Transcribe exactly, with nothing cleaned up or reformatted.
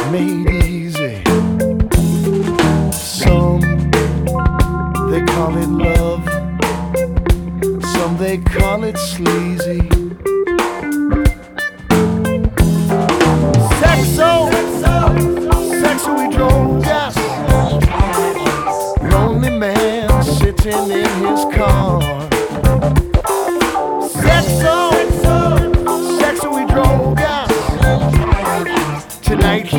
made easy. Some they call it love, some they call it sleazy.